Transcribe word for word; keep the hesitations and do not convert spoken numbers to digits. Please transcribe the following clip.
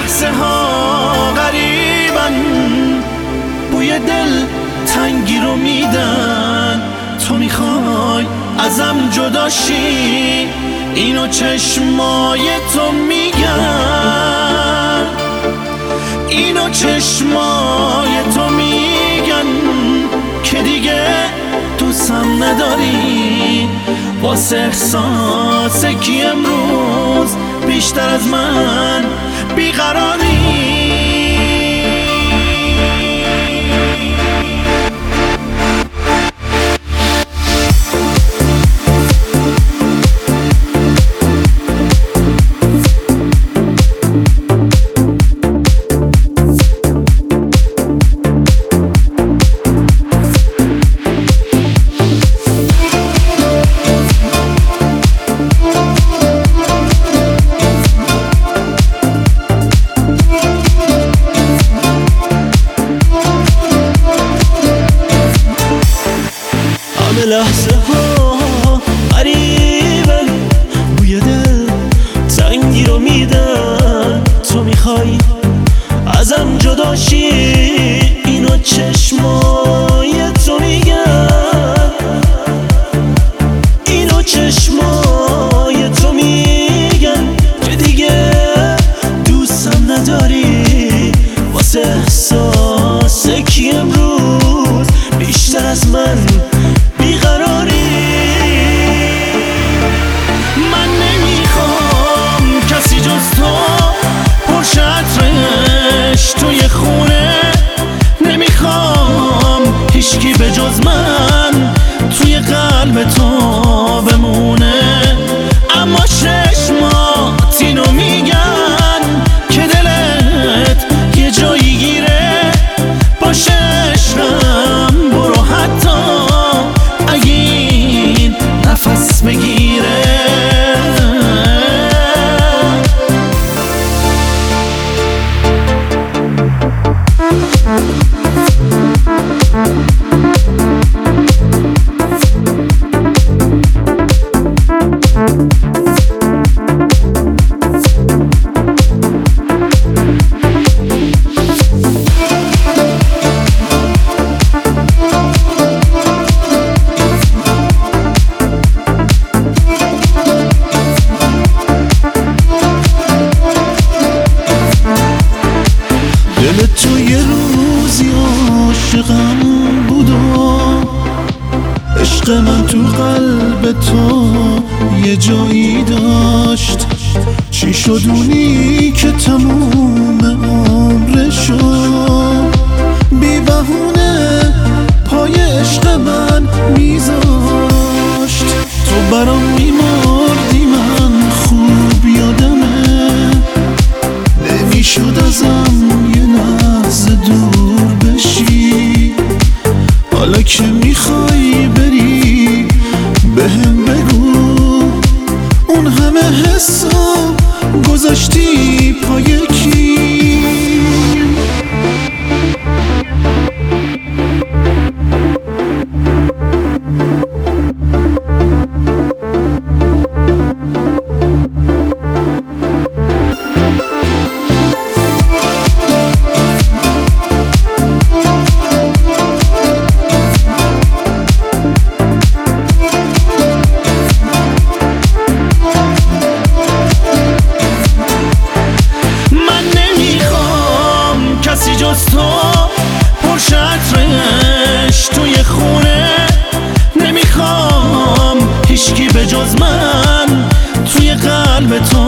لحظه ها غریبن، بوی دل تنگی رو میدن. تو میخوای ازم جداشی، اینو چشمای تو میگن، اینو چشمای تو میگن که دیگه دوستم نداری. واسه احساس کی امروز بیشتر از من بیقراری؟ لحظه ها قریبه، بوی دل تنگی رو میدن. تو میخوای ازم جداشی، اینو چشمای تو میگن، اینو چشمای تو میگن که دیگه دوستم نداری. واسه احساس کی امروز بیشتر از من بیقراری؟ من نمیخوام کسی جز تو پرشه عطرش توی خونه، نمیخوام هیچکی به جز من توی قلب تو بمونه. اما چشمات اینو میگن که دلت یه جایی گیره. باشه عشقم برو حتی نفس بگیره. دل تو یه روزی عاشقم بود و عشق من تو قلب تو یه جایی داشت. چی شد اونی که تموم عمرشو بی بهونه پای عشق من میذاشت؟ تو برام میمردی، من خوب یادمه، نمیشد ازم یه لحظه دور بشی. حالا که میخوای بری بهم بگو، اون همه حسو گذاشتی پای کی؟ جز تو پرشه عطرش توی خونه، نمیخوام هیچکی به جز من توی قلب تو